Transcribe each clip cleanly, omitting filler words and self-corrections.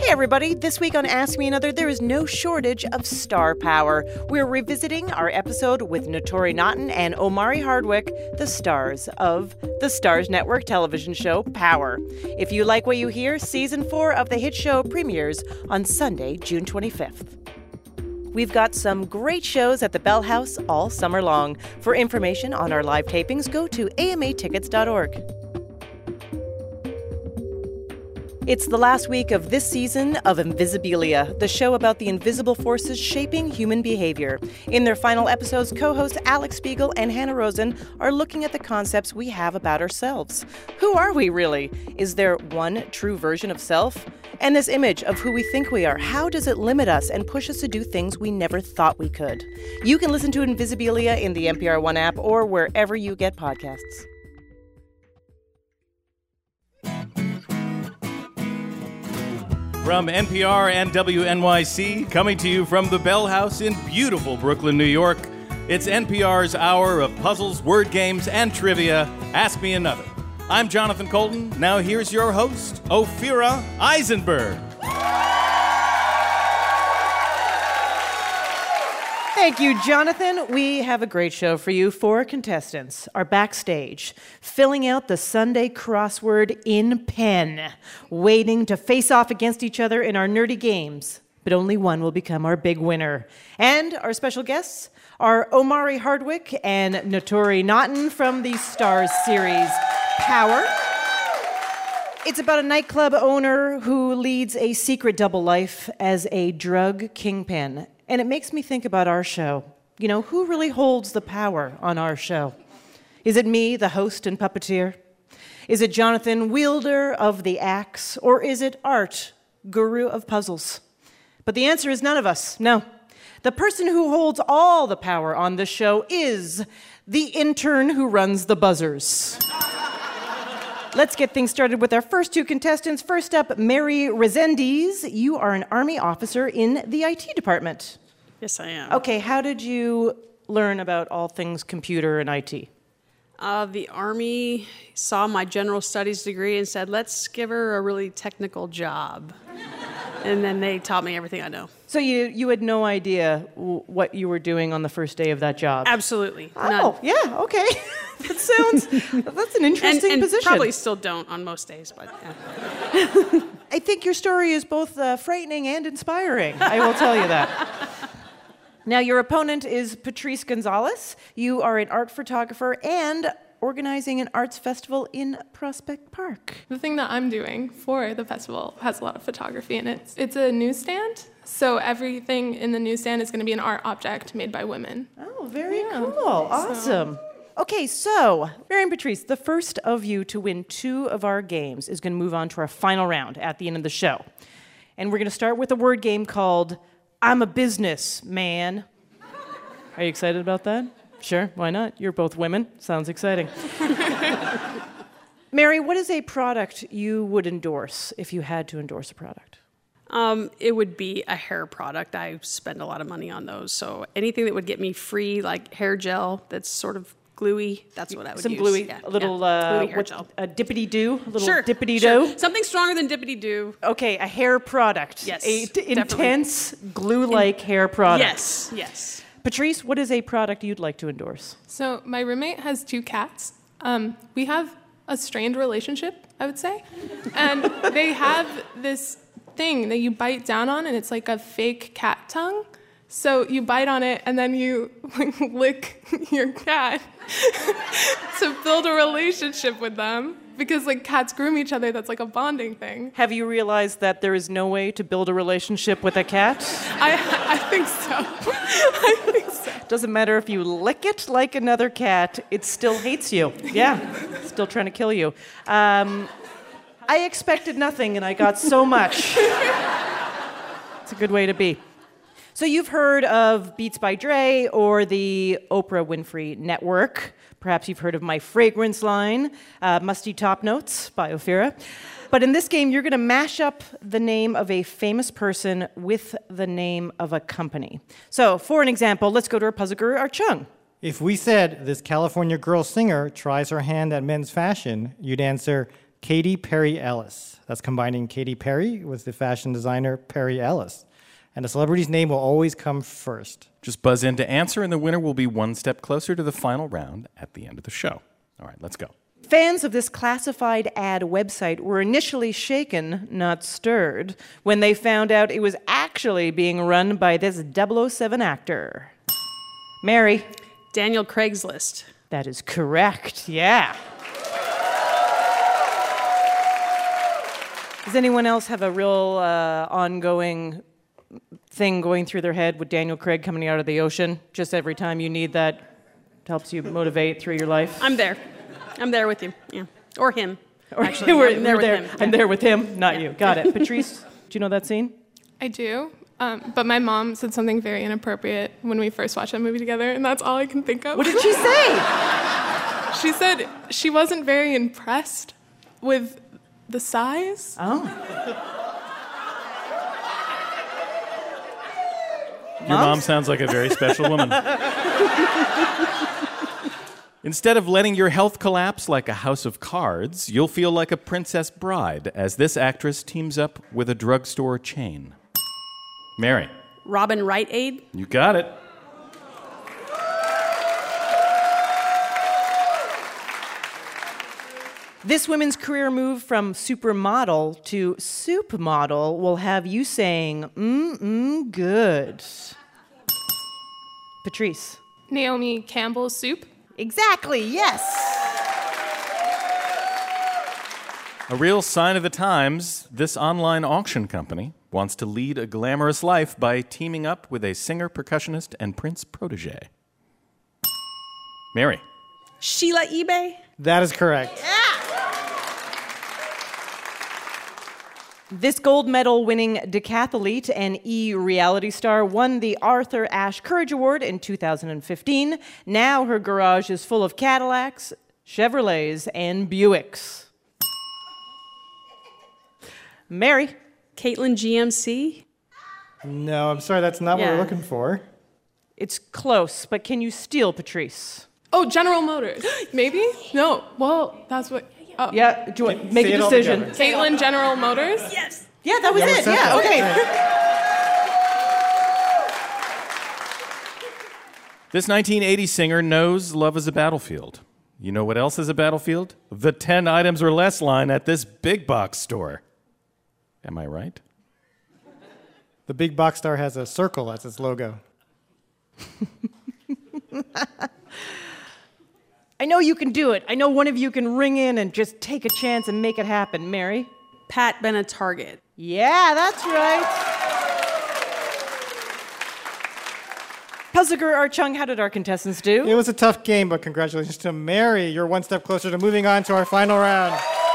Hey everybody, this week on Ask Me Another, there is no shortage of star power. We're revisiting our episode with Naturi Naughton and Omari Hardwick, the stars of the Starz Network television show Power. If you like what you hear, season 4 of the hit show premieres on Sunday, June 25th. We've got some great shows at the Bell House all summer long. For information on our live tapings, go to amatickets.org. It's the last week of this season of Invisibilia, the show about the invisible forces shaping human behavior. In their final episodes, co-hosts Alex Spiegel and Hannah Rosen are looking at the concepts we have about ourselves. Who are we really? Is there one true version of self? And this image of who we think we are, how does it limit us and push us to do things we never thought we could? You can listen to Invisibilia in the NPR One app or wherever you get podcasts. From NPR and WNYC, coming to you from the Bell House in beautiful Brooklyn, New York, it's NPR's hour of puzzles, word games, and trivia. Ask Me Another. I'm Jonathan Colton. Now here's your host, Ophira Eisenberg. Thank you, Jonathan. We have a great show for you. 4 contestants are backstage, filling out the Sunday crossword in pen, waiting to face off against each other in our nerdy games. But only one will become our big winner. And our special guests are Omari Hardwick and Naturi Naughton from the Starz series Power. It's about a nightclub owner who leads a secret double life as a drug kingpin. And it makes me think about our show. You know, who really holds the power on our show? Is it me, the host and puppeteer? Is it Jonathan, wielder of the axe? Or is it Art, guru of puzzles? But the answer is none of us, no. The person who holds all the power on this show is the intern who runs the buzzers. Let's get things started with our first 2 contestants. First up, Mary Resendiz. You are an Army officer in the IT department. Yes, I am. Okay, how did you learn about all things computer and IT? The Army saw my general studies degree and said, let's give her a really technical job. And then they taught me everything I know. So you had no idea what you were doing on the first day of that job? Absolutely. Oh, none. Yeah, okay. That's an interesting and position. Probably still don't on most days, but yeah. I think your story is both frightening and inspiring. I will tell you that. Now, your opponent is Patrice Gonzalez. You are an art photographer and organizing an arts festival in Prospect Park. The thing that I'm doing for the festival has a lot of photography in it. It's a newsstand, so everything in the newsstand is going to be an art object made by women. Oh, very cool. Awesome. Okay, so, Mary and Patrice, the first of you to win 2 of our games is going to move on to our final round at the end of the show. And we're going to start with a word game called I'm a Business Man. Are you excited about that? Sure, why not? You're both women. Sounds exciting. Mary, what is a product you would endorse if you had to endorse a product? It would be a hair product. I spend a lot of money on those. So anything that would get me free, like hair gel that's sort of gluey, that's what I would use. Some gluey, yeah, a little gluey hair gel. A dippity-doo? A little Sure, dippity-do? sure. Something stronger than dippity-doo. Okay, a hair product. Yes, intense, glue-like hair product. Yes. Patrice, what is a product you'd like to endorse? So my roommate has 2 cats. We have a strained relationship, I would say. And they have this thing that you bite down on, and it's like a fake cat tongue. So you bite on it, and then you lick your cat to build a relationship with them. Because cats groom each other, that's like a bonding thing. Have you realized that there is no way to build a relationship with a cat? I think so. I think so. Doesn't matter if you lick it like another cat, it still hates you. Yeah, still trying to kill you. I expected nothing, and I got so much. It's a good way to be. So you've heard of Beats by Dre or the Oprah Winfrey Network. Perhaps you've heard of my fragrance line, Musty Top Notes by Ophira. But in this game, you're going to mash up the name of a famous person with the name of a company. So, for an example, let's go to our puzzle guru, Art Chung. If we said this California girl singer tries her hand at men's fashion, you'd answer, Katy Perry Ellis. That's combining Katy Perry with the fashion designer Perry Ellis. And a celebrity's name will always come first. Just buzz in to answer, and the winner will be one step closer to the final round at the end of the show. All right, let's go. Fans of this classified ad website were initially shaken, not stirred, when they found out it was actually being run by this 007 actor. Mary. Daniel Craigslist. That is correct, yeah. Does anyone else have a real ongoing thing going through their head with Daniel Craig coming out of the ocean? Just every time you need that, it helps you motivate through your life? I'm there. I'm there with you. Yeah. Or him. Or Actually, I'm there with him. I'm there with him, not Yeah. you. Got it. Patrice, do you know that scene? I do. But my mom said something very inappropriate when we first watched that movie together, and that's all I can think of. What did she say? She said she wasn't very impressed with the size. Oh. Your mom sounds like a very special woman. Instead of letting your health collapse like a house of cards, you'll feel like a princess bride as this actress teams up with a drugstore chain. Mary. Robin Rite Aid. You got it. This women's career move from supermodel to soup model will have you saying, good. Patrice. Naomi Campbell's soup. Exactly, yes. A real sign of the times, this online auction company wants to lead a glamorous life by teaming up with a singer, percussionist, and Prince protege. Mary. Sheila eBay. That is correct. This gold medal winning decathlete and reality star won the Arthur Ashe Courage Award in 2015. Now her garage is full of Cadillacs, Chevrolets, and Buicks. Mary. Caitlin GMC. No, I'm sorry, that's not what Yeah. we're looking for. It's close, but can you steal, Patrice? Oh, General Motors. Maybe? No. Well, that's what. Oh. Yeah, do you want, make Say a it all decision. together. Caitlin General Motors? Yes. Yeah, that was Yeah, we it. said Yeah, that. okay. This 1980 singer knows love is a battlefield. You know what else is a battlefield? The 10 items or less line at this big box store. Am I right? The big box star has a circle as its logo. I know you can do it. I know one of you can ring in and just take a chance and make it happen. Mary? Pat Bennett Target. Yeah, that's right. Puzzlegar Archung, how did our contestants do? It was a tough game, but congratulations to Mary. You're one step closer to moving on to our final round.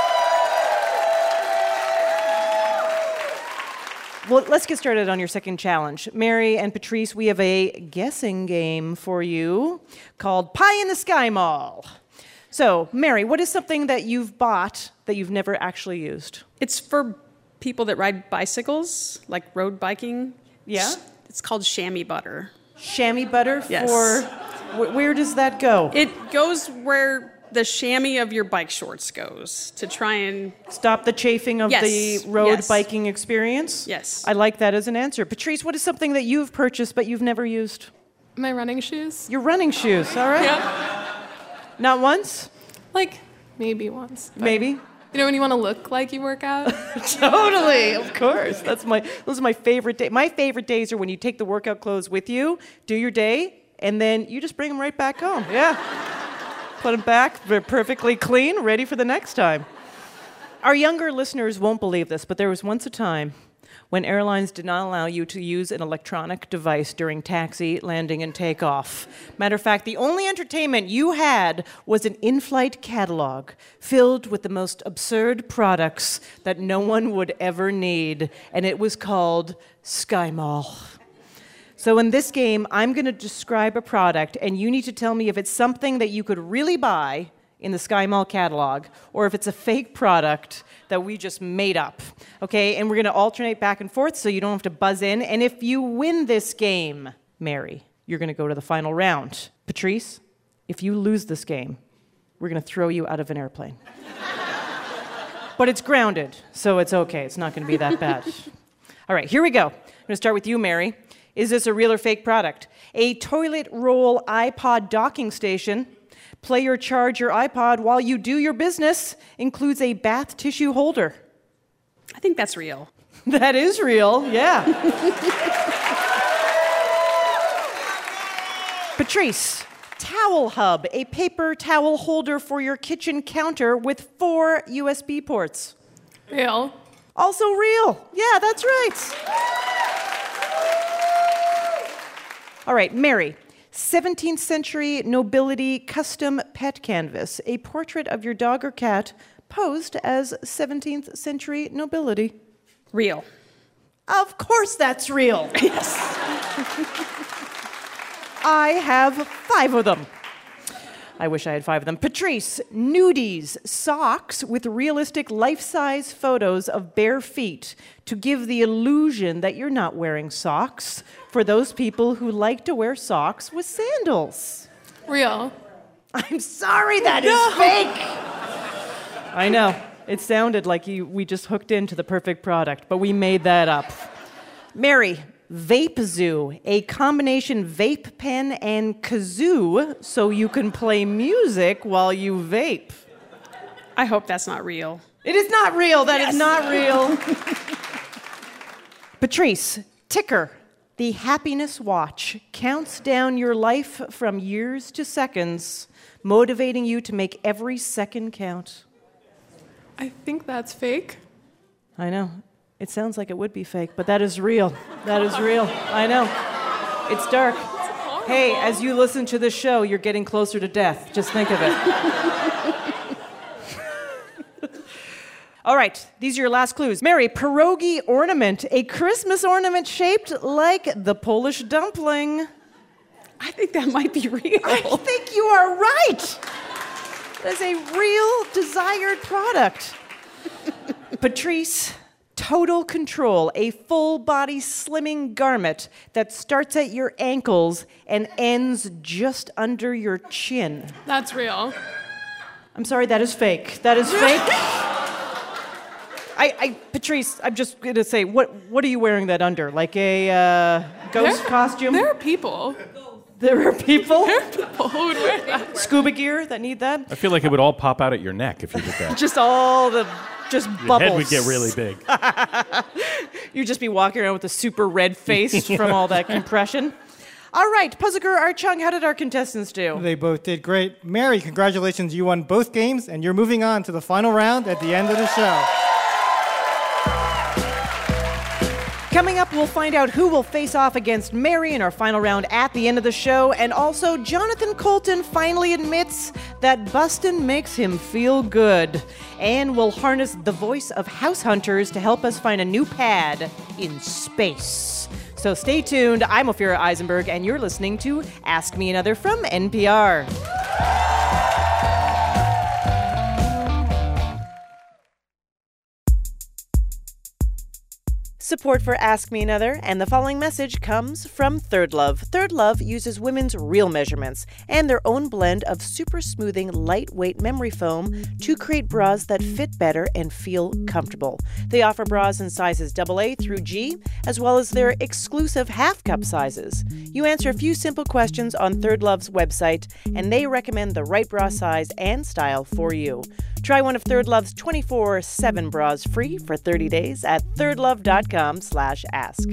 Well, let's get started on your second challenge. Mary and Patrice, we have a guessing game for you called Pie in the Sky Mall. So, Mary, what is something that you've bought that you've never actually used? It's for people that ride bicycles, like road biking. Yeah? It's called chamois butter. Chamois butter Yes. for... Where does that go? It goes where the chamois of your bike shorts goes to try and... Stop the chafing of Yes, the road yes. biking experience? Yes. I like that as an answer. Patrice, what is something that you've purchased but you've never used? My running shoes? Your running shoes, all right? Yeah. Not once? Like, maybe once. but- Maybe? You know when you want to look like you work out? Totally, of course. Those are my favorite days. My favorite days are when you take the workout clothes with you, do your day, and then you just bring them right back home. Yeah. Put them back, they're perfectly clean, ready for the next time. Our younger listeners won't believe this, but there was once a time when airlines did not allow you to use an electronic device during taxi, landing, and takeoff. Matter of fact, the only entertainment you had was an in-flight catalog filled with the most absurd products that no one would ever need, and it was called Sky Mall. So in this game, I'm going to describe a product, and you need to tell me if it's something that you could really buy in the Sky Mall catalog, or if it's a fake product that we just made up. Okay, and we're going to alternate back and forth so you don't have to buzz in. And if you win this game, Mary, you're going to go to the final round. Patrice, if you lose this game, we're going to throw you out of an airplane. But it's grounded, so it's okay. It's not going to be that bad. All right, here we go. I'm going to start with you, Mary. Is this a real or fake product? A toilet roll iPod docking station. Play or charge your iPod while you do your business. Includes a bath tissue holder. I think that's real. That is real, yeah. Patrice, Towel Hub, a paper towel holder for your kitchen counter with 4 USB ports. Real. Also real. Yeah, that's right. All right, Mary. 17th century nobility custom pet canvas, a portrait of your dog or cat posed as 17th century nobility. Real. Of course that's real. Yes. I have 5 of them. I wish I had 5 of them. Patrice, nudies, socks with realistic life-size photos of bare feet to give the illusion that you're not wearing socks for those people who like to wear socks with sandals. Real. I'm sorry, that is fake. I know. It sounded like we just hooked into the perfect product, but we made that up. Mary, Vape Zoo, a combination vape pen and kazoo so you can play music while you vape. I hope that's not real. It is not real. That is not real. Patrice, Ticker, the happiness watch, counts down your life from years to seconds, motivating you to make every second count. I think that's fake. I know. It sounds like it would be fake, but that is real. That is real. I know. It's dark. Hey, as you listen to this show, you're getting closer to death. Just think of it. All right, these are your last clues. Mary, pierogi ornament, a Christmas ornament shaped like the Polish dumpling. I think that might be real. I think you are right. That is a real desired product. Patrice, Total Control, a full-body slimming garment that starts at your ankles and ends just under your chin. That's real. I'm sorry, that is fake. That is fake. Patrice, I'm just going to say, what are you wearing that under? Like a ghost costume? There are people. There are people? There are people who would wear that. Scuba gear that need that? I feel like it would all pop out at your neck if you did that. Just all the... Just Your bubbles. head would get really big. You'd just be walking around with a super red face from all that compression. All right, Puzzle Art Chung, how did our contestants do? They both did great. Mary, congratulations. You won both games, and you're moving on to the final round at the end of the show. Coming up, we'll find out who will face off against Mary in our final round at the end of the show. And also, Jonathan Coulton finally admits that bustin' makes him feel good. And we'll harness the voice of House Hunters to help us find a new pad in space. So stay tuned. I'm Ophira Eisenberg, and you're listening to Ask Me Another from NPR. Support for Ask Me Another and the following message comes from Third Love. Third Love uses women's real measurements and their own blend of super smoothing, lightweight memory foam to create bras that fit better and feel comfortable. They offer bras in sizes AA through G, as well as their exclusive half-cup sizes. You answer a few simple questions on Third Love's website, and they recommend the right bra size and style for you. Try one of Third Love's 24/7 bras free for 30 days at thirdlove.com/ask.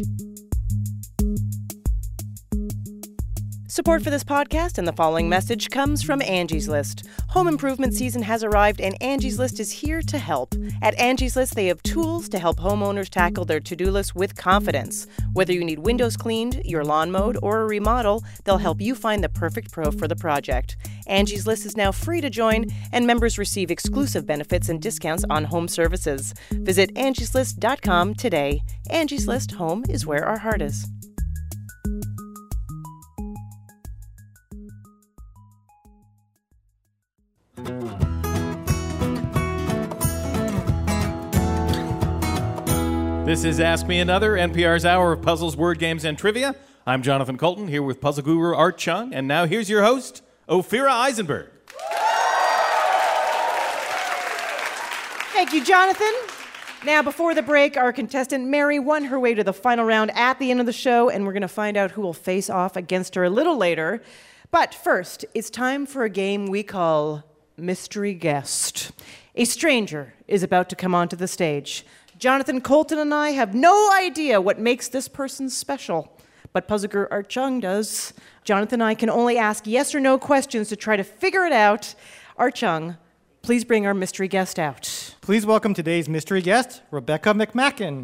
Support for this podcast and the following message comes from Angie's List. Home improvement season has arrived, and Angie's List is here to help. At Angie's List, they have tools to help homeowners tackle their to-do list with confidence. Whether you need windows cleaned, your lawn mowed, or a remodel, they'll help you find the perfect pro for the project. Angie's List is now free to join, and members receive exclusive benefits and discounts on home services. Visit angieslist.com today. Angie's List, home is where our heart is. This is Ask Me Another, NPR's hour of puzzles, word games, and trivia. I'm Jonathan Coulton, here with puzzle guru Art Chung, and now here's your host, Ophira Eisenberg. Thank you, Jonathan. Now, before the break, our contestant Mary won her way to the final round at the end of the show, and we're going to find out who will face off against her a little later. But first, it's time for a game we call Mystery Guest. A stranger is about to come onto the stage. Jonathan Colton and I have no idea what makes this person special, but Puzzler Art Chung does. Jonathan and I can only ask yes or no questions to try to figure it out. Art Chung, please bring our mystery guest out. Please welcome today's mystery guest, Rebecca McMacken.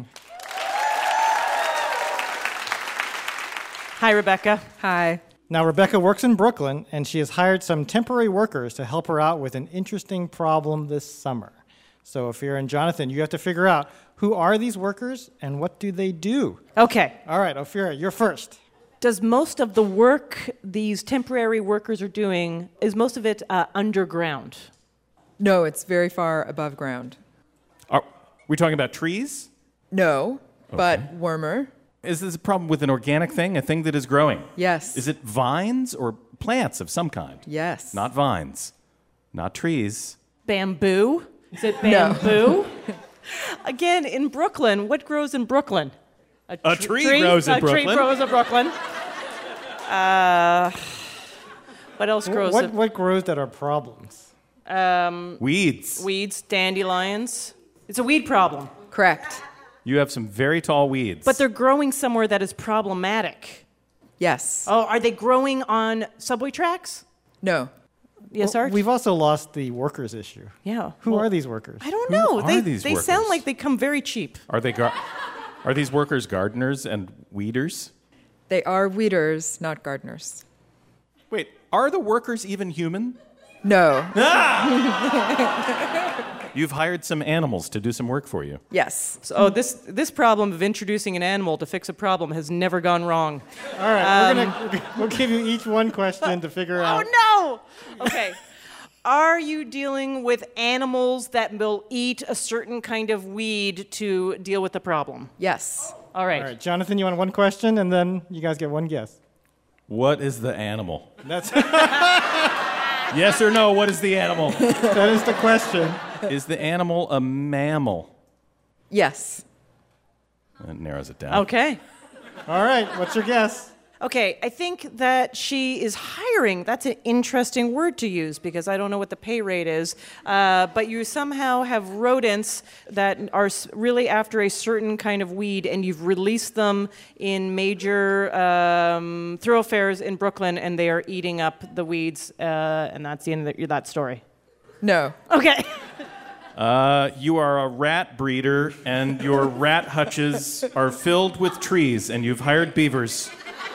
Hi, Rebecca. Hi. Now, Rebecca works in Brooklyn, and she has hired some temporary workers to help her out with an interesting problem this summer. So, Ophira and Jonathan, you have to figure out who are these workers and what do they do? Okay. All right, Ophira, you're first. Does most of the work these temporary workers are doing, is most of it underground? No, it's very far above ground. Are we talking about trees? No, but warmer. Is this a problem with an organic thing, a thing that is growing? Yes. Is it vines or plants of some kind? Yes. Not vines. Not trees. Bamboo? Is it bamboo? Again, in Brooklyn, what grows in Brooklyn? A tree grows in Brooklyn. A tree grows in Brooklyn. What else grows? What grows that are problems? Weeds. Weeds, dandelions. It's a weed problem. Correct. You have some very tall weeds. But they're growing somewhere that is problematic. Yes. Oh, are they growing on subway tracks? No. Yes, Well, Art? we've also lost the workers issue. Yeah. Who are these workers? I don't Who know. are these they sound workers? like they come very cheap. Are these workers gardeners and weeders? They are weeders, not gardeners. Wait, are the workers even human? No. You've hired some animals to do some work for you. Yes. So, this problem of introducing an animal to fix a problem has never gone wrong. All right, we'll give you each one question to figure out. Oh, no! Okay. Are you dealing with animals that will eat a certain kind of weed to deal with the problem? Yes. All right. All right, Jonathan, you want one question, and then you guys get one guess. What is the animal? That's Yes or no, what is the animal? that is the question. Is the animal a mammal? Yes. That narrows it down. Okay. All right, what's your guess? Okay, I think that she is hiring. That's an interesting word to use because I don't know what the pay rate is. But you somehow have rodents that are really after a certain kind of weed, and you've released them in major thoroughfares in Brooklyn, and they are eating up the weeds, and that's the end of that story. No. Okay. You are a rat breeder, and your rat hutches are filled with trees, and you've hired beavers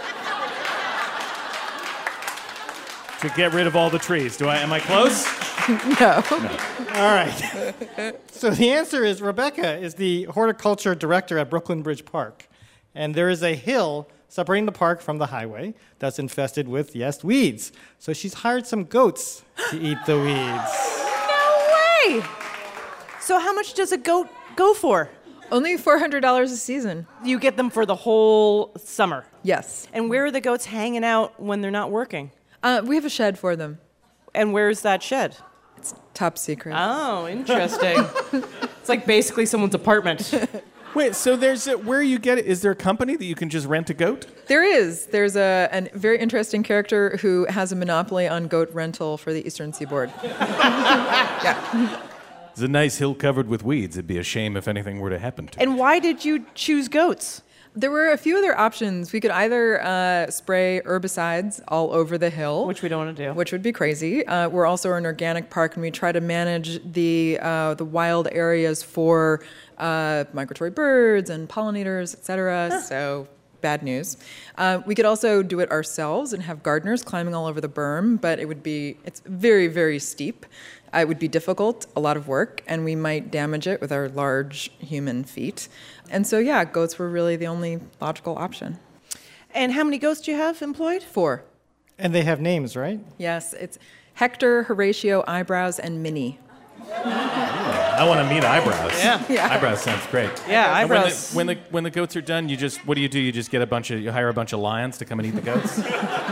to get rid of all the trees. Am I close? No. All right. So the answer is Rebecca is the horticulture director at Brooklyn Bridge Park. And there is a hill separating the park from the highway that's infested with, yes, weeds. So she's hired some goats to eat the weeds. No way! So how much does a goat go for? Only $400 a season. You get them for the whole summer. Yes. And where are the goats hanging out when they're not working? We have a shed for them. And where's that shed? It's top secret. Oh, interesting. It's like basically someone's apartment. Wait, so where you get it? Is there a company that you can just rent a goat? There is. There's a very interesting character who has a monopoly on goat rental for the Eastern Seaboard. Yeah. It's a nice hill covered with weeds. It'd be a shame if anything were to happen to it. And why did you choose goats? There were a few other options. We could either spray herbicides all over the hill, Which we don't want to do. which would be crazy. We're also an organic park, and we try to manage the wild areas for migratory birds and pollinators, etc. So bad news. We could also do it ourselves and have gardeners climbing all over the berm, but it's very, very steep. It would be difficult, a lot of work, and we might damage it with our large human feet. And so, yeah, goats were really the only logical option. And how many goats do you have employed? 4. And they have names, right? Yes, it's Hector, Horatio, Eyebrows, and Minnie. I want to meet Eyebrows. Yeah. Eyebrows sounds great. Yeah, And eyebrows. when the goats are done, what do? You just get you hire a bunch of lions to come and eat the goats?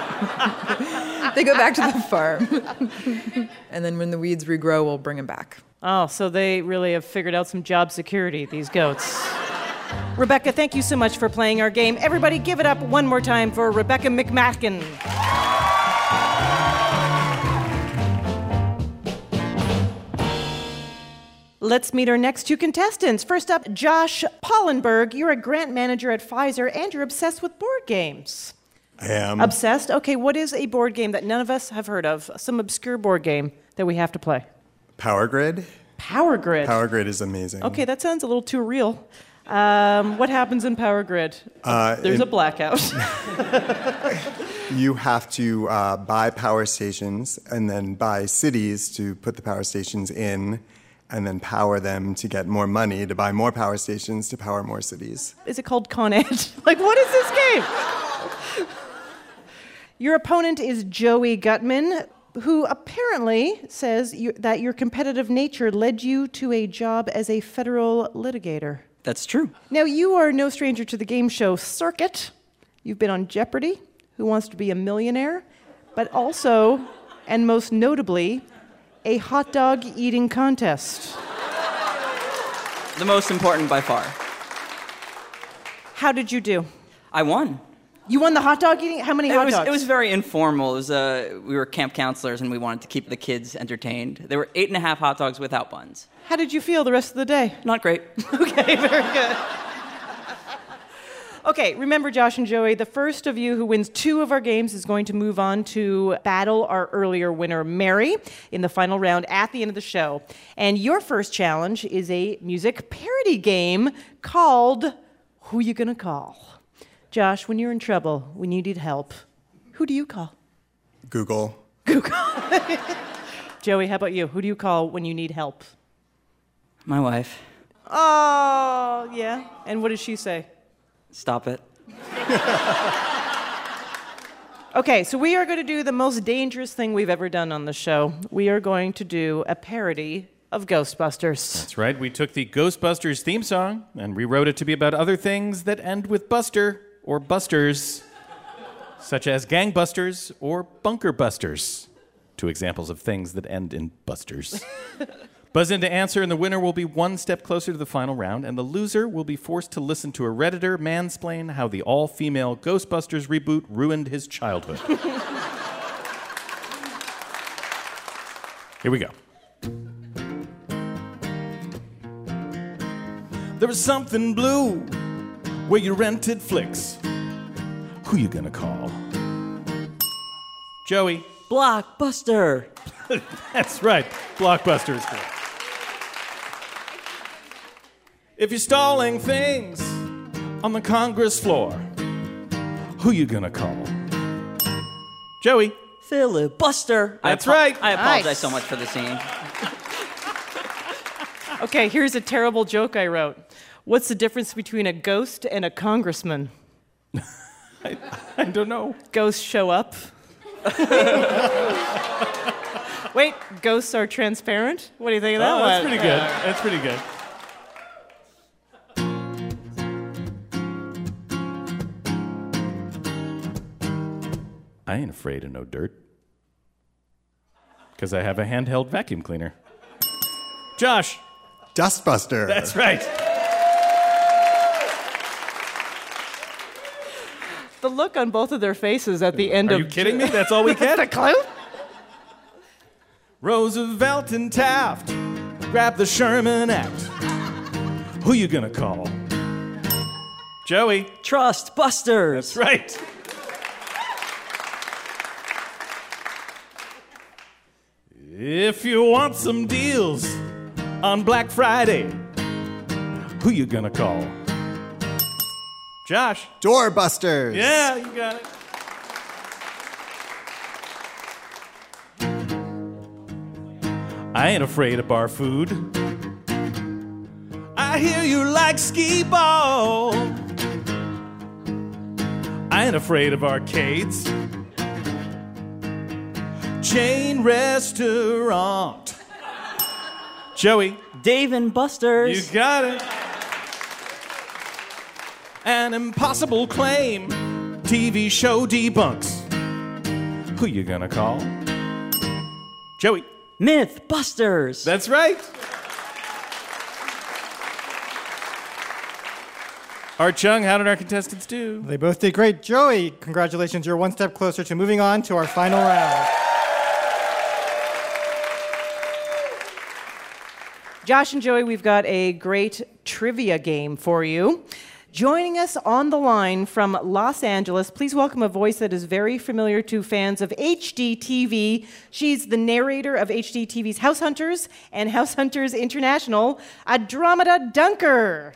They go back to the farm. And then when the weeds regrow, we'll bring them back. Oh, so they really have figured out some job security, these goats. Rebecca, thank you so much for playing our game. Everybody give it up one more time for Rebecca McMacken. Let's meet our next two contestants. First up, Josh Pollenberg. You're a grant manager at Pfizer, and you're obsessed with board games. I am. Obsessed? Okay, what is a board game that none of us have heard of? Some obscure board game that we have to play. Power Grid. Power Grid. Power Grid is amazing. Okay, that sounds a little too real. What happens in Power Grid? There's a blackout. You have to buy power stations and then buy cities to put the power stations in, and then power them to get more money to buy more power stations to power more cities. Is it called Con Ed? Like, what is this game? Your opponent is Joey Gutman, who apparently says that your competitive nature led you to a job as a federal litigator. That's true. Now, you are no stranger to the game show circuit. You've been on Jeopardy! Who Wants to Be a Millionaire? But also, and most notably, a hot dog eating contest. The most important by far. How did you do? I won. You won the hot dog eating? How many hot dogs? It was very informal. It was, we were camp counselors, and we wanted to keep the kids entertained. There were 8.5 hot dogs without buns. How did you feel the rest of the day? Not great. Okay, very good. Okay, remember, Josh and Joey, the first of you who wins 2 of our games is going to move on to battle our earlier winner, Mary, in the final round at the end of the show. And your first challenge is a music parody game called Who You Gonna Call? Josh, when you're in trouble, when you need help, who do you call? Google. Google. Joey, how about you? Who do you call when you need help? My wife. Oh, yeah. And what does she say? Stop it. Okay, so we are going to do the most dangerous thing we've ever done on the show. We are going to do a parody of Ghostbusters. That's right. We took the Ghostbusters theme song and rewrote it to be about other things that end with Buster or Busters, such as Gangbusters or Bunker Busters. 2 examples of things that end in Busters. Buzz in to answer, and the winner will be one step closer to the final round, and the loser will be forced to listen to a Redditor mansplain how the all-female Ghostbusters reboot ruined his childhood. Here we go. There was something blue where you rented flicks. Who you gonna call? Joey. Blockbuster. That's right. Blockbuster is good. If you're stalling things on the Congress floor, who you gonna call? Joey. Filibuster. That's right. I apologize Nice. so much for the scene. Okay, here's a terrible joke I wrote. What's the difference between a ghost and a congressman? I don't know. Ghosts show up. Wait, ghosts are transparent? What do you think of that one? That's pretty good. That's pretty good. I ain't afraid of no dirt. Because I have a handheld vacuum cleaner. Josh. Dustbuster. That's right. The look on both of their faces at the end Are of... you kidding me? That's all we get? The clue? Roosevelt and Taft grab the Sherman Act. Who you gonna call? Joey. Trust Busters. That's right. If you want some deals on Black Friday, who you gonna call? Josh. Doorbusters. Yeah, you got it. I ain't afraid of bar food. I hear you like skee ball. I ain't afraid of arcades. Chain restaurant. Joey. Dave and Buster's. You got it. An impossible claim. TV show debunks. Who you gonna call? Joey. Mythbusters. That's right. Art Chung, how did our contestants do? They both did great. Joey, congratulations. You're one step closer to moving on to our final round. Josh and Joey, we've got a great trivia game for you. Joining us on the line from Los Angeles, please welcome a voice that is very familiar to fans of HGTV. She's the narrator of HGTV's House Hunters and House Hunters International, Andromeda Dunker.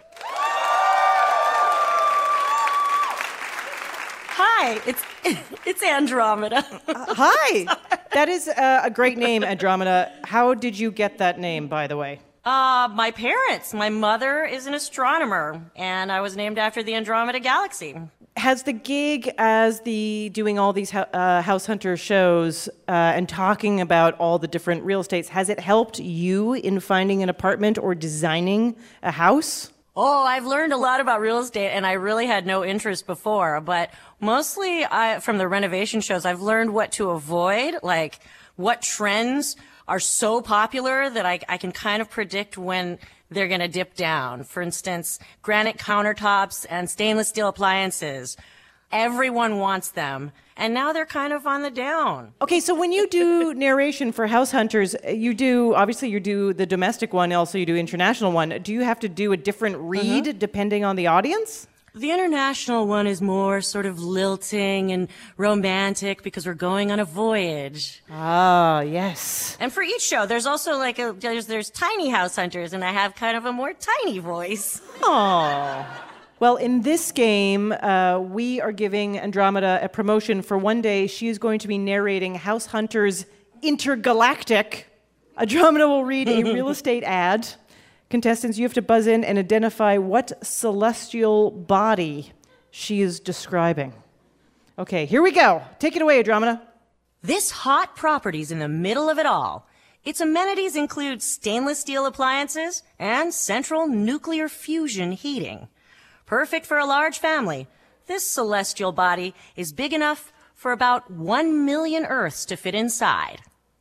Hi, it's Andromeda. Hi. That is a great name, Andromeda. How did you get that name, by the way? My parents. My mother is an astronomer, and I was named after the Andromeda Galaxy. Has the gig as doing all these House Hunter shows and talking about all the different real estates, has it helped you in finding an apartment or designing a house? Oh, I've learned a lot about real estate, and I really had no interest before, but mostly from the renovation shows, I've learned what to avoid, like what trends are so popular that I can kind of predict when they're going to dip down. For instance, granite countertops and stainless steel appliances. Everyone wants them, and now they're kind of on the down. Okay, so when you do narration for House Hunters, you do the domestic one, also you do international one. Do you have to do a different read depending on the audience? The international one is more sort of lilting and romantic because we're going on a voyage. Ah, yes. And for each show, there's also like there's tiny House Hunters, and I have kind of a more tiny voice. Oh. Well, in this game, we are giving Andromeda a promotion for one day. She is going to be narrating House Hunters Intergalactic. Andromeda will read a real estate ad. Contestants, you have to buzz in and identify what celestial body she is describing. Okay, here we go. Take it away, Andromeda. This hot property's in the middle of it all. Its amenities include stainless steel appliances and central nuclear fusion heating. Perfect for a large family, this celestial body is big enough for about 1 million Earths to fit inside.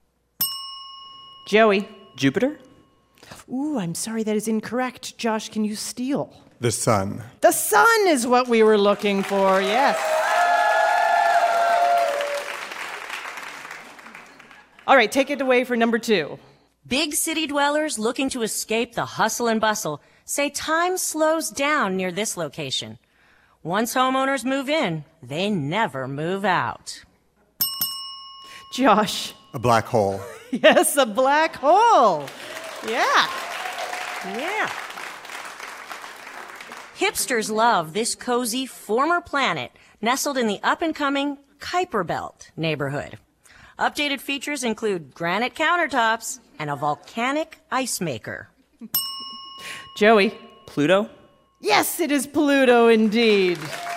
Joey. Jupiter? Ooh, I'm sorry, that is incorrect. Josh, can you steal? The sun. The sun is what we were looking for, yes. All right, take it away for number 2. Big city dwellers looking to escape the hustle and bustle say time slows down near this location. Once homeowners move in, they never move out. Josh. A black hole. Yes, a black hole. Yeah. Hipsters love this cozy former planet nestled in the up-and-coming Kuiper Belt neighborhood. Updated features include granite countertops and a volcanic ice maker. Joey. Pluto? Yes, it is Pluto indeed.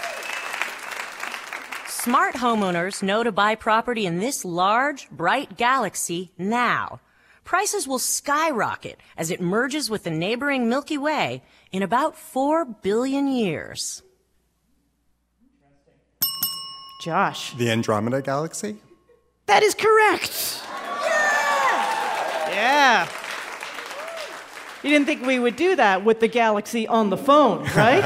Smart homeowners know to buy property in this large, bright galaxy now. Prices will skyrocket as it merges with the neighboring Milky Way in about 4 billion years. Josh. The Andromeda Galaxy? That is correct. Yeah. You didn't think we would do that with the galaxy on the phone, right?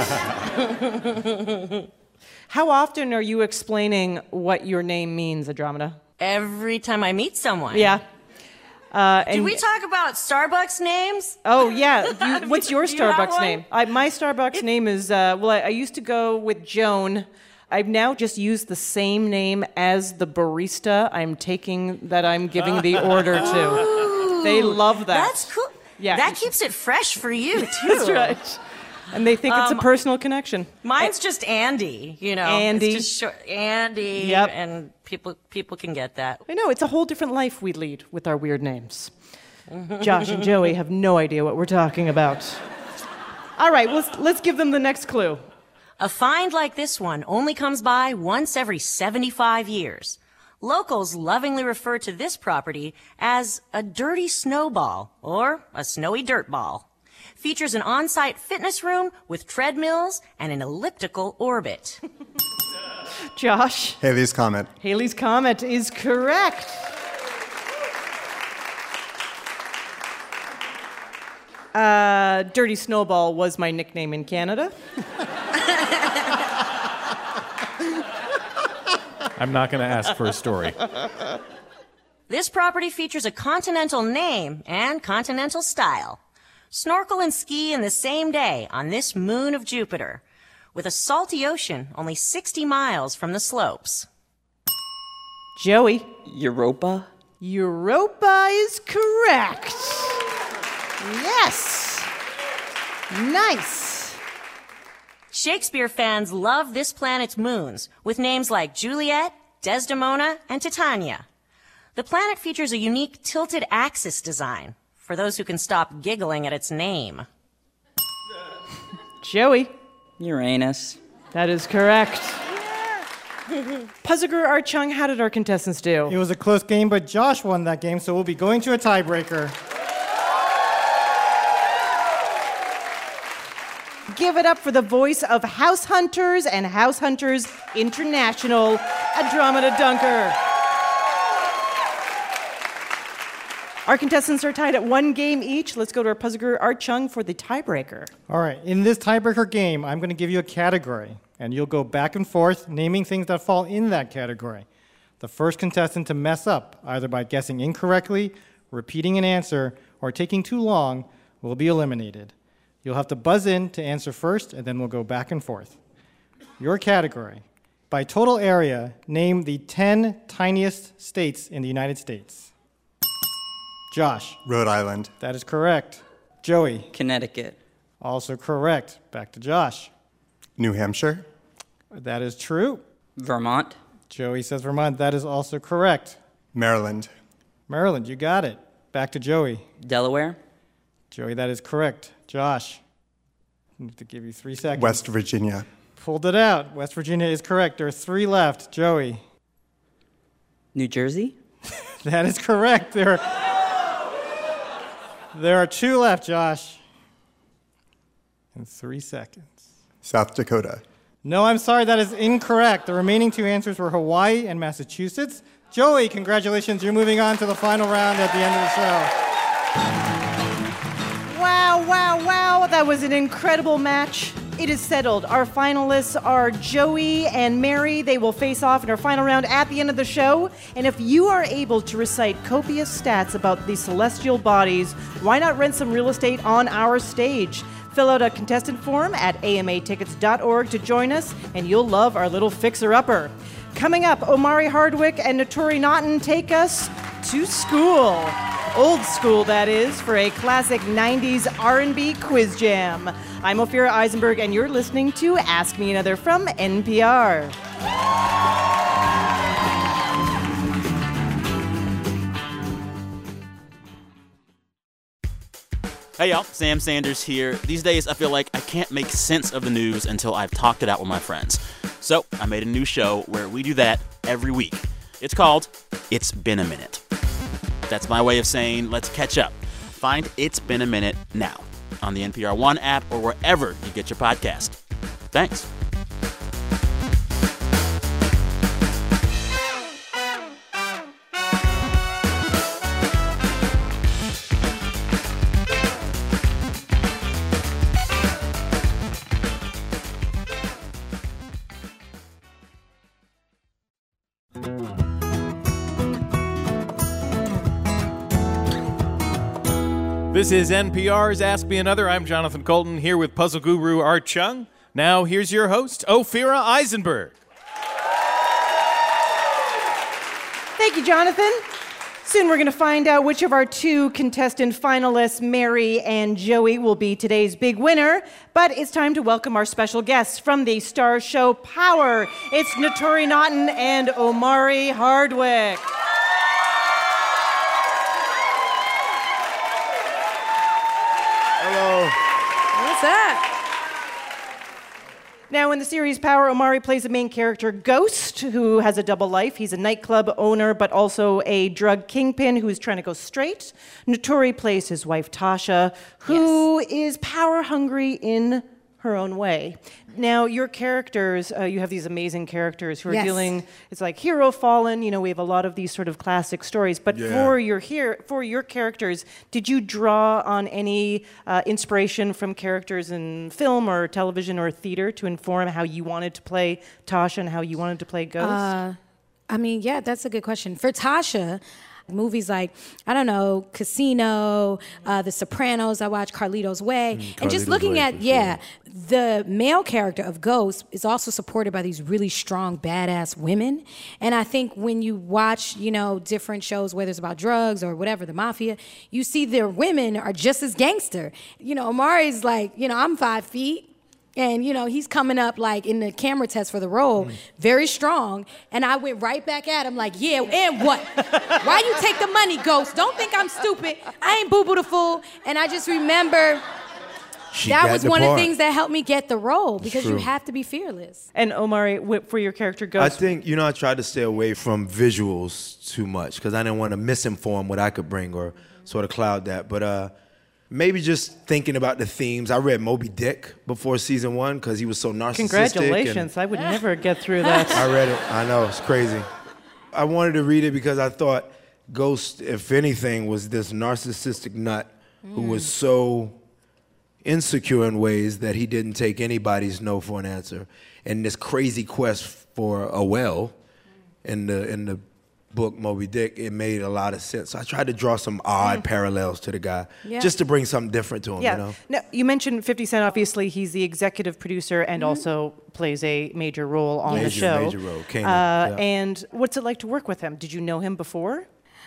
How often are you explaining what your name means, Andromeda? Every time I meet someone. Yeah. Did we talk about Starbucks names? Oh, yeah. What's your Do you have Starbucks one? name? My Starbucks name is, I used to go with Joan. I've now just used the same name as the barista I'm giving the order to. They love that. That's cool. Yeah. That keeps it fresh for you, too. That's right. And they think it's a personal connection. Mine's just Andy, Andy. It's just short, Andy. Yep. And people can get that. I know, it's a whole different life we lead with our weird names. Josh and Joey have no idea what we're talking about. All right, let's give them the next clue. A find like this one only comes by once every 75 years. Locals lovingly refer to this property as a dirty snowball or a snowy dirt ball. Features an on-site fitness room with treadmills and an elliptical orbit. Josh. Halley's Comet. Halley's Comet is correct. Dirty Snowball was my nickname in Canada. I'm not going to ask for a story. This property features a continental name and continental style. Snorkel and ski in the same day on this moon of Jupiter, with a salty ocean only 60 miles from the slopes. Joey. Europa? Europa is correct. Yes. Nice. Shakespeare fans love this planet's moons, with names like Juliet, Desdemona, and Titania. The planet features a unique tilted axis design, for those who can stop giggling at its name. Joey. Uranus. That is correct. Puzzle Art Chung, how did our contestants do? It was a close game, but Josh won that game, so we'll be going to a tiebreaker. Give it up for the voice of House Hunters and House Hunters International, Andromeda Dunker. Our contestants are tied at 1 game each. Let's go to our Puzzle Art Chung for the tiebreaker. All right, in this tiebreaker game, I'm going to give you a category, and you'll go back and forth naming things that fall in that category. The first contestant to mess up, either by guessing incorrectly, repeating an answer, or taking too long, will be eliminated. You'll have to buzz in to answer first, and then we'll go back and forth. Your category. By total area, name the 10 tiniest states in the United States. Josh. Rhode Island. That is correct. Joey. Connecticut. Also correct. Back to Josh. New Hampshire. That is true. Vermont. Joey says Vermont. That is also correct. Maryland. Maryland, you got it. Back to Joey. Delaware. Joey, that is correct. Josh. I need to give you 3 seconds. West Virginia. Pulled it out. West Virginia is correct. There are 3 left. Joey. New Jersey. That is correct. There are 2 left, Josh. In 3 seconds. South Dakota. No, I'm sorry, that is incorrect. The remaining 2 answers were Hawaii and Massachusetts. Joey, congratulations. You're moving on to the final round at the end of the show. Wow, wow, wow. That was an incredible match. It is settled. Our finalists are Joey and Mary. They will face off in our final round at the end of the show. And if you are able to recite copious stats about the celestial bodies, why not rent some real estate on our stage? Fill out a contestant form at amatickets.org to join us, and you'll love our little fixer-upper. Coming up, Omari Hardwick and Notori Naughton take us to school. Old school, that is, for a classic 90s R&B quiz jam. I'm Ophira Eisenberg, and you're listening to Ask Me Another from NPR. Hey y'all, Sam Sanders here. These days I feel like I can't make sense of the news until I've talked it out with my friends. So I made a new show where we do that every week. It's called It's Been a Minute. That's my way of saying let's catch up. Find It's Been a Minute now on the NPR One app or wherever you get your podcast. Thanks. This is NPR's Ask Me Another. I'm Jonathan Colton here with puzzle guru Art Chung. Now here's your host, Ophira Eisenberg. Thank you, Jonathan. Soon we're going to find out which of our 2 contestant finalists, Mary and Joey, will be today's big winner. But it's time to welcome our special guests from the star show Power. It's Notori Naughton and Omari Hardwick. Hello. What's that? Now, in the series Power, Omari plays the main character, Ghost, who has a double life. He's a nightclub owner, but also a drug kingpin who's trying to go straight. Notori plays his wife, Tasha, who is power hungry in her own way. Now, your characters, you have these amazing characters who are Yes. dealing, it's like hero fallen, we have a lot of these sort of classic stories, but for your characters, did you draw on any inspiration from characters in film or television or theater to inform how you wanted to play Tasha and how you wanted to play Ghost? Yeah, that's a good question. For Tasha, movies like, I don't know, Casino, The Sopranos, I watched Carlito's Way. And just Carlito's looking Way, at, for sure. the male character of Ghost is also supported by these really strong, badass women. And I think when you watch, different shows, whether it's about drugs or whatever, the mafia, you see their women are just as gangster. Omari's like, I'm 5 feet. And, he's coming up like in the camera test for the role, very strong. And I went right back at him like, yeah, and what? Why you take the money, Ghost? Don't think I'm stupid. I ain't Boo Boo the Fool. And I just remember that was one of the things that helped me get the role because you have to be fearless. And Omari, for your character Ghost? I think, I tried to stay away from visuals too much because I didn't want to misinform what I could bring or sort of cloud that. But maybe just thinking about the themes. I read Moby Dick before season 1 because he was so narcissistic. Congratulations. I would never get through that. I read it. I know. It's crazy. I wanted to read it because I thought Ghost, if anything, was this narcissistic nut who was so insecure in ways that he didn't take anybody's no for an answer. And this crazy quest for a well in the book Moby Dick, it made a lot of sense. So I tried to draw some odd parallels to the guy, just to bring something different to him. Yeah. Now, you mentioned 50 Cent. Obviously, he's the executive producer and also plays a major role on the show. Major role. Kanan, And what's it like to work with him? Did you know him before?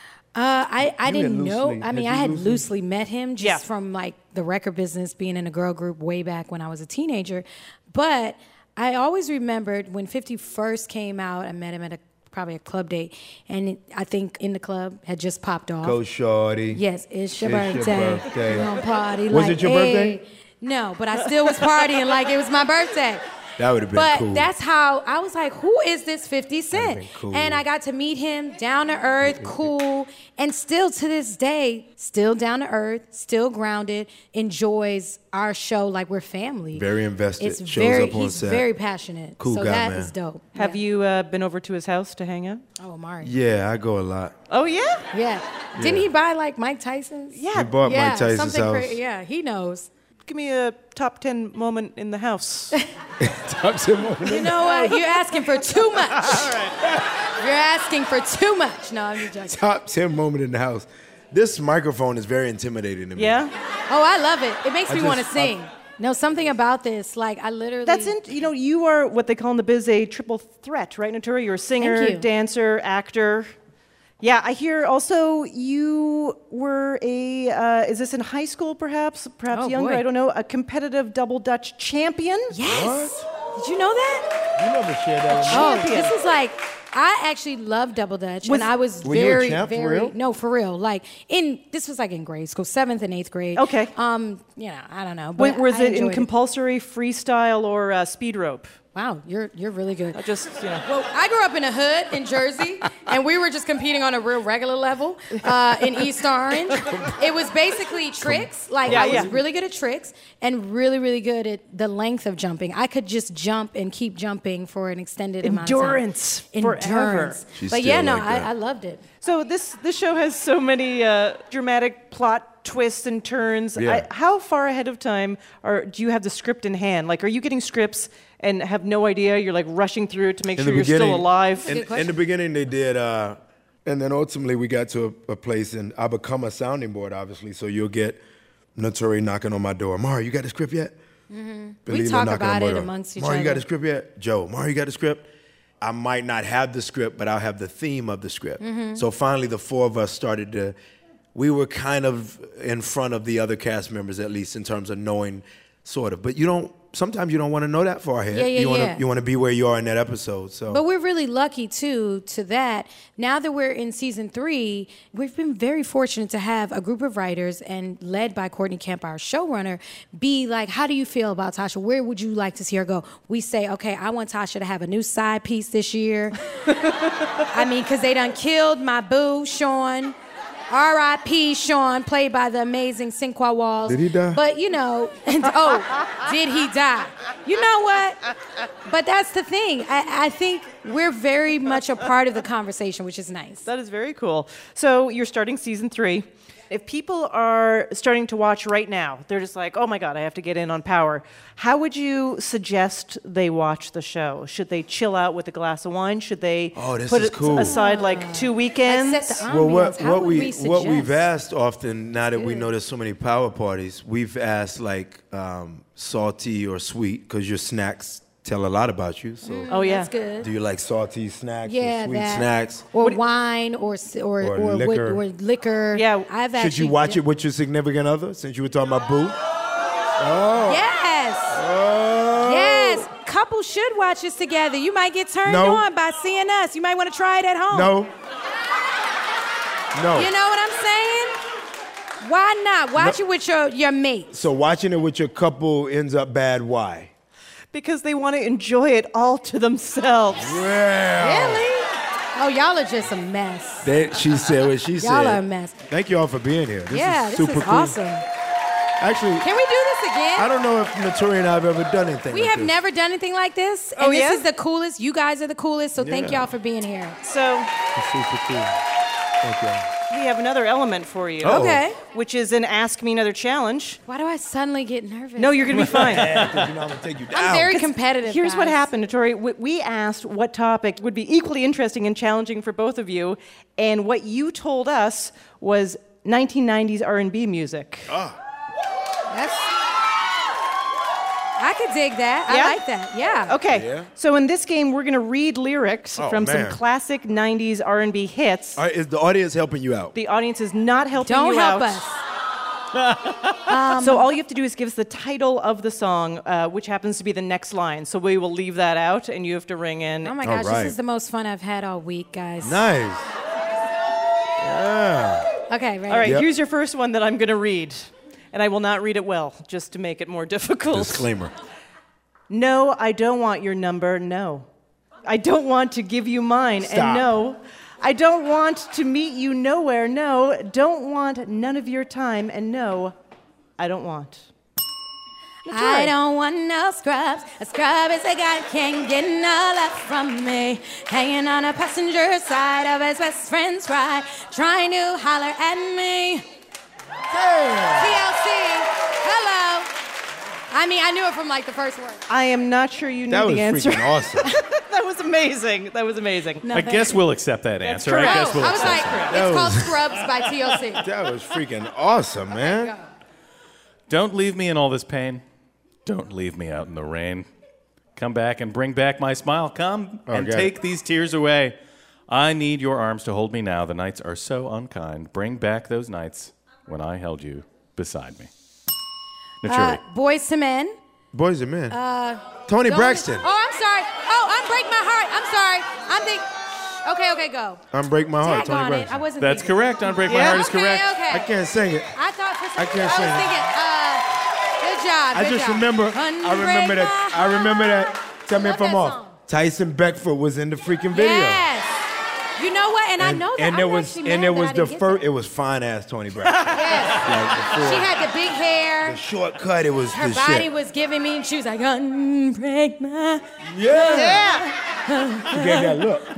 I didn't know. loosely- I mean, had I you had loosely- loosely met him just from like the record business, being in a girl group way back when I was a teenager. But I always remembered when 50 first came out, I met him at probably a club date, and I think In the Club had just popped off. Go Shorty. Yes, it's your It's birthday. your birthday. We're gonna party. Was like, it your hey. birthday? No, but I still was partying like it was my birthday. That would have been But cool. that's how I was like, who is this 50 Cent? been cool. And I got to meet him, down to earth, cool, and still to this day, still down to earth, still grounded, enjoys our show like we're family. Very invested. It's Shows very, up on he's set. very passionate. Cool so guy, that man. is dope. Have you been over to his house to hang out? Oh, Amari. Yeah, I go a lot. Oh, yeah? Yeah. Didn't he buy like Mike Tyson's? Yeah. He bought Mike Tyson's something house. yeah, he knows. Give me a top 10 moment in the house. You know what? You're asking for too much. All right. You're asking for too much. No, I'm just joking. Top 10 moment in the house. This microphone is very intimidating to me. Yeah? Oh, I love it. It makes I me want to just- sing. No, something about this. Like, I literally... That's you are what they call in the biz a triple threat, right, Natura? You're a singer, Thank you. dancer, actor. Yeah, I hear also you were is this in high school perhaps? Perhaps Oh, younger, boy. I don't know, a competitive double Dutch champion? Yes. Did you know that? You never shared that with me. Oh, Champion. this is like... I actually love double dutch, Was- and I was Were you a very, champ for very real? no, for real. Like this was like in grade school, 7th and 8th grade. Okay. I don't know. But Was I it in enjoyed compulsory freestyle or speed rope? Wow, you're really good. Well, I grew up in a hood in Jersey, and we were just competing on a real regular level in East Orange. It was basically tricks. Like, I was really good at tricks and really, really good at the length of jumping. I could just jump and keep jumping for an extended amount of time. Endurance forever. Endurance. She's But yeah, still no, like that. I loved it. So this show has so many dramatic plot twists and turns. Yeah. How far ahead of time do you have the script in hand? Like, are you getting scripts and have no idea? You're like rushing through it to make sure you're still alive. In the beginning, they did, and then ultimately we got to a place, and I become a sounding board, obviously. So you'll get Notori knocking on my door. Mara, you got the script yet? We Belina talk knocking on about my it door. amongst each Mara, you got other. the script yet? Joe, Mara, you got the script? I might not have the script, but I'll have the theme of the script. Mm-hmm. So finally, the four of us we were kind of in front of the other cast members, at least in terms of knowing, sort of. But sometimes you don't want to know that far ahead. Yeah. You want to be where you are in that episode. So. But we're really lucky, too, to that. Now that we're in season 3, we've been very fortunate to have a group of writers and led by Courtney Kemp, our showrunner, be like, how do you feel about Tasha? Where would you like to see her go? We say, okay, I want Tasha to have a new side piece this year. I mean, because they done killed my boo, Sean. R.I.P. Sean, played by the amazing Cinqua Walls. Did he die? But, did he die? You know what? But that's the thing. I think we're very much a part of the conversation, which is nice. That is very cool. So you're starting season 3. If people are starting to watch right now, they're just like, oh my God, I have to get in on Power. How would you suggest they watch the show? Should they chill out with a glass of wine? Should they put it aside like 2 weekends? Like set the ambiance. Well, what we've asked often, now that we know there's so many power parties, we've asked like salty or sweet, because your snacks tell a lot about you. So That's good. do you like salty snacks Yeah, or sweet that. snacks? Or wine or liquor. Or liquor. Yeah. Should you watch it with your significant other, since you were talking about boo? Oh. Yes. Oh. Yes. Couples should watch this together. You might get turned on by seeing us. You might want to try it at home. No. You know what I'm saying? Why not? Watch it with your mates. So watching it with your couple ends up bad. Why? Because they want to enjoy it all to themselves. Well. Really? Oh, y'all are just a mess. She said what she said. Y'all are a mess. Thank you all for being here. This super is cool. awesome. Actually, can we do this again? I don't know if Notori and I have ever done anything We like have this. never done anything like this. And this is the coolest. You guys are the coolest. So thank Yeah. y'all for being here. So It's super cool. Thank y'all. we have another element for you. Uh-oh. Okay. Which is an Ask Me Another challenge. Why do I suddenly get nervous? No, you're going to be fine. I'm gonna take you down. I'm very competitive. Here's what guys. happened, Notori. We asked what topic would be equally interesting and challenging for both of you, and what you told us was 1990s R&B music. I could dig that. Yeah? I like that. Yeah. Okay. Yeah. So in this game, we're going to read lyrics from some man. classic 90s R&B hits. All right, is the audience helping you out? The audience is not helping Don't you help out. us. So all you have to do is give us the title of the song, which happens to be the next line. So we will leave that out, and you have to ring in. Oh my gosh, right. this is the most fun I've had all week, guys. Nice. Yeah. Okay, ready? All right, Yep. here's your first one that I'm going to read. And I will not read it well, just to make it more difficult. Disclaimer. No, I don't want your number, no. I don't want to give you mine, Stop. and no. I don't want to meet you nowhere, no. Don't want none of your time, and no, I don't want. I don't want no scrubs. A scrub is a guy can't get no love from me. Hanging on a passenger side of his best friend's ride, trying to holler at me. TLC, hello. I mean, I knew it from like the first word. I am not sure you That knew was the answer. freaking awesome. That was amazing. That was amazing. No, I thank guess you. we'll accept that answer. correct. I guess we'll I was accept like, that. it's called Scrubs by TLC. That was freaking awesome, man. Don't leave me in all this pain. Don't leave me out in the rain. Come back and bring back my smile. Come and got take it. these tears away. I need your arms to hold me now. The nights are so unkind. Bring back those nights when I held you beside me. Notori. Boys to Men. Boys and men. Tony Braxton. Oh, I'm sorry. Oh, Unbreak My Heart. I'm sorry. I'm thinking. Okay, go. Unbreak My Heart, Tag Tony on it. I Braxton. wasn't That's thinking. correct. Unbreak My Heart is correct. Okay. I can't sing it. I thought for some I reason can't I sing was it. thinking, good job. I just remember. I remember that. I remember that. Tell me if I'm off. Tyson Beckford was in the freaking video. Yes. You know what? And I know that. And I'm there was actually and mad there that was I the didn't get first. that. It was fine ass Tony Braxton. Yes. Like before She had the big hair. the shortcut. It was Her the body shit. was giving me, and she was like, unbreak my. Yeah. She gave that look.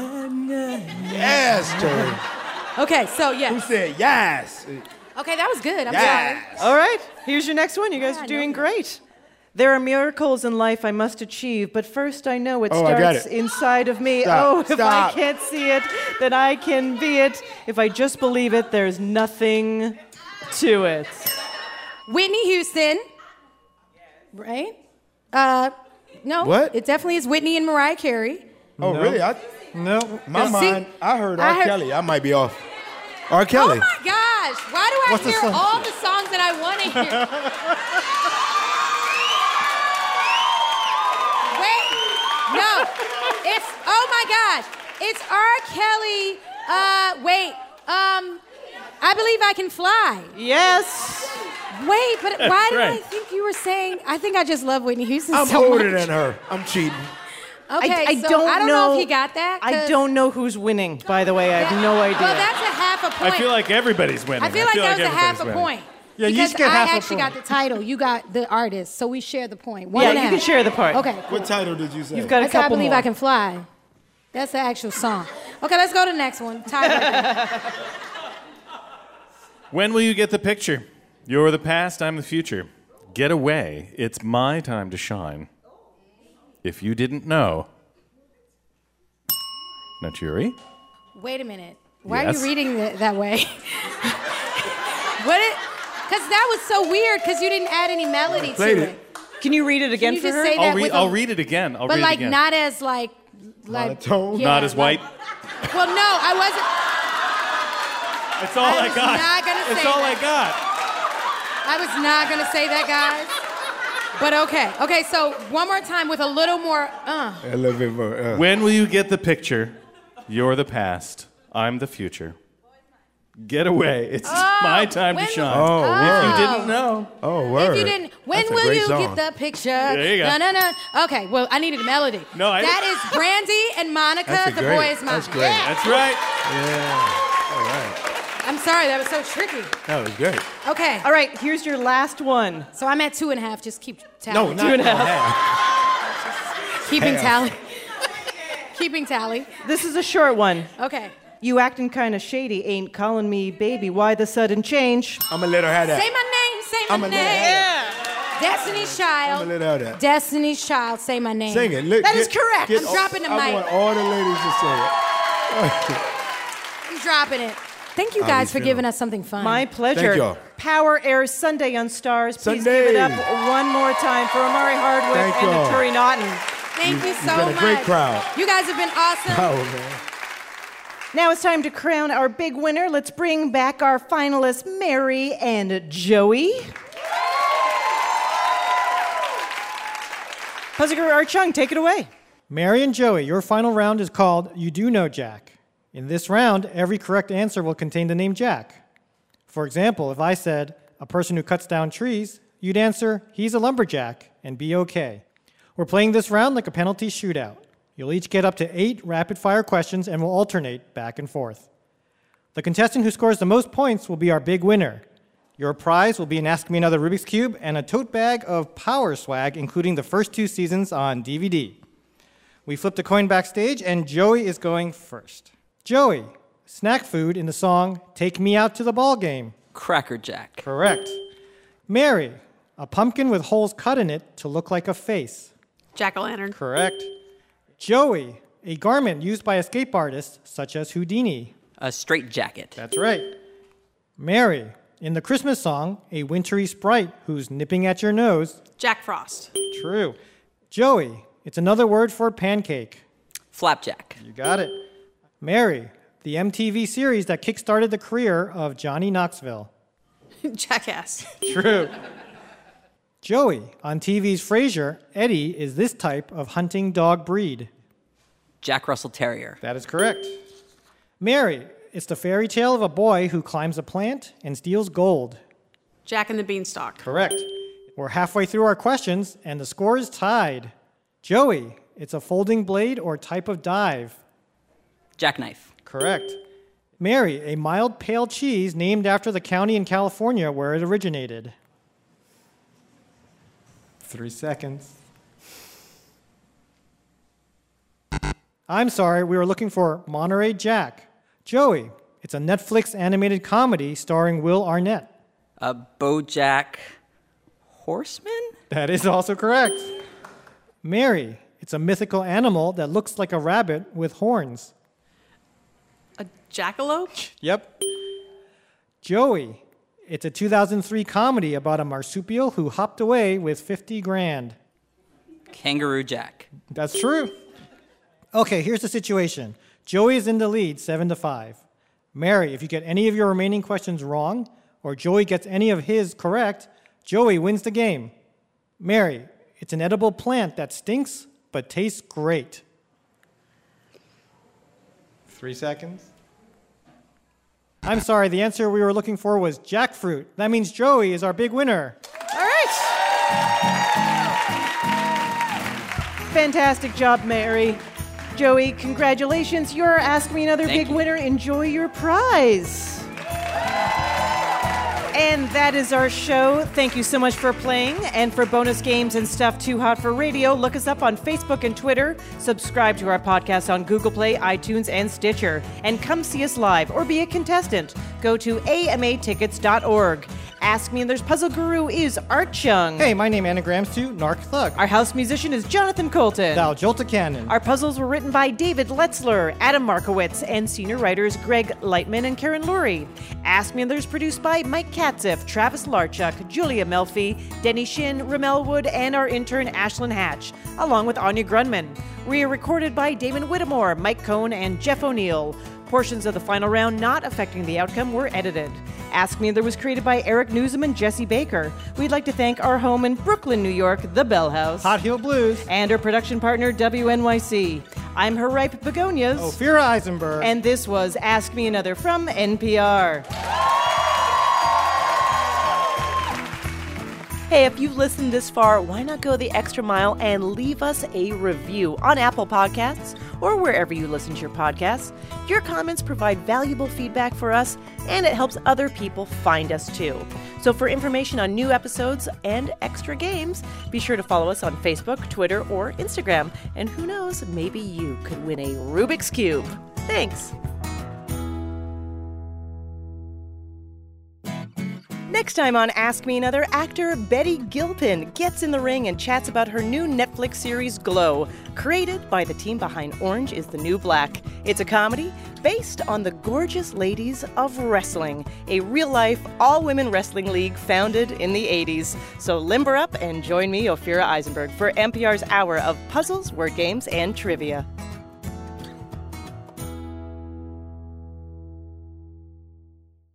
Yes, Tony. Okay, so Who yes. said yes? Okay, that was good. I'm Yes. All right, here's your next one. You guys Yeah, are I doing know. great. There are miracles in life I must achieve, but first I know it Oh, I got starts it. inside of me. Stop, Oh, if I stop. can't see it, then I can be it. If I just believe it, there's nothing to it. sorry. Whitney Houston. Right? No. What? It definitely is Whitney and Mariah Carey. Oh, really? No. My See, mind. I heard I R. heard- Kelly. I might be off. R. Kelly. Oh my gosh! Why do What's I the hear song? all the songs that I want to hear? Wait, no, it's oh my gosh, it's R. Kelly. I believe I can fly. Yes. Wait, but why did I right. think you were saying? I think I just love Whitney Houston I'm so older much. than her. I'm cheating. Okay, I so don't I don't know if he got that. I 'cause don't know who's winning, by the way. I have no idea. Well, that's a half a point. I feel like everybody's winning. I feel like that was a half everybody's a winning. point. Yeah, you because each get I half a actually point. got the title. You got the artist, so we share the point. One Yeah, and a you can half. share the point. Okay. What title did you say? You've got a I said, I couple believe more. I can fly. That's the actual song. Okay, let's go to the next one. Tiebreaker. When will you get the picture? You're the past, I'm the future. Get away. It's my time to shine. If you didn't know. Nachuri? Wait a minute. Why are Yes? you reading it that way? Because that was so weird because you didn't add any melody to Played it. it. Can you read it again you for just her? say that with I'll a- read it again. I'll But read like it again. not as like Monotone? Not as like- white. Well, no, I wasn't. That's all I was got. not gonna That's say all that. I got. I was not gonna say that, guys. But okay, okay. So one more time with a little more. A little bit more. When will you get the picture? You're the past, I'm the future. Get away. It's my time to when- shine. Oh, If word. you didn't know. Oh, word. If you didn't, when That's a will great you song. get the picture? There you go. No. Okay, well, I needed a melody. No, I- That is Brandy and Monica, That's a The great- Boy Is Mine. that's great. Yeah. That's right. Yeah. All right. I'm sorry, that was so tricky. That was great. Okay, All right, here's your last one. so I'm at 2.5. Just keep tally. No, not 2.5. Keeping half. tally. Keeping tally. This is a short one. Okay. You acting kind of shady, ain't calling me baby. Why the sudden change? I'm going to let her have that. Say my name, say my I'ma let her name. have Destiny's I'm Child. going to let her have that. Destiny's Child, say my name. Sing it. Look, That is correct. I'm dropping the I mic. want all the ladies to say it. I'm dropping it. Thank you How guys you for feeling? giving us something fun. My pleasure. Thank y'all. Power airs Sunday on Stars. Please Sunday. give it up one more time for Amari Hardwick Thank and y'all. Turi Naughton. Thank you so been a much. great crowd. You guys have been awesome. Oh, man. Now it's time to crown our big winner. Let's bring back our finalists, Mary and Joey. Puziker Archung, take it away. Mary and Joey, your final round is called You Do Know Jack. In this round, every correct answer will contain the name Jack. For example, if I said, a person who cuts down trees, you'd answer, he's a lumberjack, and be okay. We're playing this round like a penalty shootout. You'll each get up to 8 rapid-fire questions and we'll alternate back and forth. The contestant who scores the most points will be our big winner. Your prize will be an Ask Me Another Rubik's Cube and a tote bag of Power Swag, including the first 2 seasons on DVD. We flipped a coin backstage, and Joey is going first. Joey, snack food in the song Take Me Out to the Ball Game. Cracker Jack. Correct. Mary, a pumpkin with holes cut in it to look like a face. Jack-o'-lantern. Correct. Joey, a garment used by escape artists such as Houdini. A straight jacket. That's right. Mary, in the Christmas song, a wintry sprite who's nipping at your nose. Jack Frost. True. Joey, it's another word for pancake. Flapjack. You got it. Mary, the MTV series that kickstarted the career of Johnny Knoxville. Jackass. True. Joey, on TV's Frasier, Eddie is this type of hunting dog breed. Jack Russell Terrier. That is correct. Mary, it's the fairy tale of a boy who climbs a plant and steals gold. Jack and the Beanstalk. Correct. We're halfway through our questions, and the score is tied. Joey, it's a folding blade or type of dive. Jackknife. Correct. Mary, a mild pale cheese named after the county in California where it originated. 3 seconds. I'm sorry, we were looking for Monterey Jack. Joey, it's a Netflix animated comedy starring Will Arnett. A BoJack Horseman? That is also correct. Mary, it's a mythical animal that looks like a rabbit with horns. A jackalope? Yep. Joey, it's a 2003 comedy about a marsupial who hopped away with 50 grand. Kangaroo Jack. That's true. Okay, here's the situation. Joey is in the lead, 7-5. Mary, if you get any of your remaining questions wrong, or Joey gets any of his correct, Joey wins the game. Mary, it's an edible plant that stinks but tastes great. 3 seconds. I'm sorry, the answer we were looking for was jackfruit. That means Joey is our big winner. All right. Fantastic job, Mary. Joey, congratulations. You're Ask Me Another Thank big you. winner. Enjoy your prize. And that is our show. Thank you so much for playing. And for bonus games and stuff too hot for radio, look us up on Facebook and Twitter. Subscribe to our podcast on Google Play, iTunes, and Stitcher. And come see us live or be a contestant. Go to amatickets.org. Ask Me Another's puzzle guru is Art Chung. Hey, my name anagrams to Narc Thug. Our house musician is Jonathan Colton. Thou Jolta Cannon. Our puzzles were written by David Letzler, Adam Markowitz, and senior writers Greg Lightman and Karen Lurie. Ask Me Another is produced by Mike Katziff, Travis Larchuk, Julia Melfi, Denny Shin, Ramel Wood, and our intern Ashlyn Hatch, along with Anya Grunman. We are recorded by Damon Whittemore, Mike Cohn, and Jeff O'Neill. Portions of the final round not affecting the outcome were edited. Ask Me Another was created by Eric Newsom and Jesse Baker. We'd like to thank our home in Brooklyn, New York, the Bell House. Hot Heel Blues. And our production partner, WNYC. I'm her ripe begonias. Ophira Eisenberg. And this was Ask Me Another from NPR. Hey, if you've listened this far, why not go the extra mile and leave us a review on Apple Podcasts or wherever you listen to your podcasts? Your comments provide valuable feedback for us, and it helps other people find us too. So for information on new episodes and extra games, be sure to follow us on Facebook, Twitter, or Instagram. And who knows, maybe you could win a Rubik's Cube. Thanks. Next time on Ask Me Another, actor Betty Gilpin gets in the ring and chats about her new Netflix series Glow, created by the team behind Orange is the New Black. It's a comedy based on the gorgeous ladies of wrestling, a real-life, all-women wrestling league founded in the 80s. So limber up and join me, Ophira Eisenberg, for NPR's hour of puzzles, word games, and trivia.